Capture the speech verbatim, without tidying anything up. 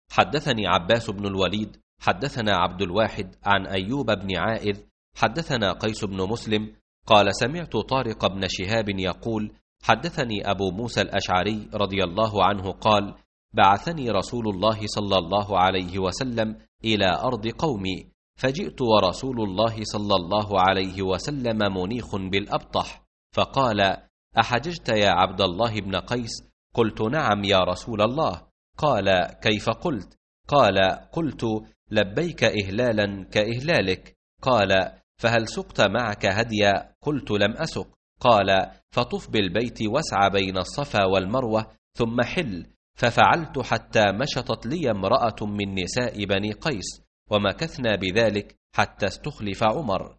حدثني عباس بن الوليد حدثنا عبد الواحد عن أيوب بن عائذ حدثنا قيس بن مسلم قال سمعت طارق بن شهاب يقول حدثني أبو موسى الأشعري رضي الله عنه قال بعثني رسول الله صلى الله عليه وسلم إلى أرض قومي، فجئت ورسول الله صلى الله عليه وسلم منيخ بالأبطح، فقال أحججت يا عبد الله بن قيس؟ قلت نعم يا رسول الله. قال كيف قلت؟ قال قلت لبيك إهلالا كإهلالك. قال فهل سقت معك هديا؟ قلت لم أسق. قال فطف بالبيت واسع بين الصفا والمروة ثم حل، ففعلت حتى مشطت لي امرأة من نساء بني قيس، ومكثنا بذلك حتى استخلف عمر.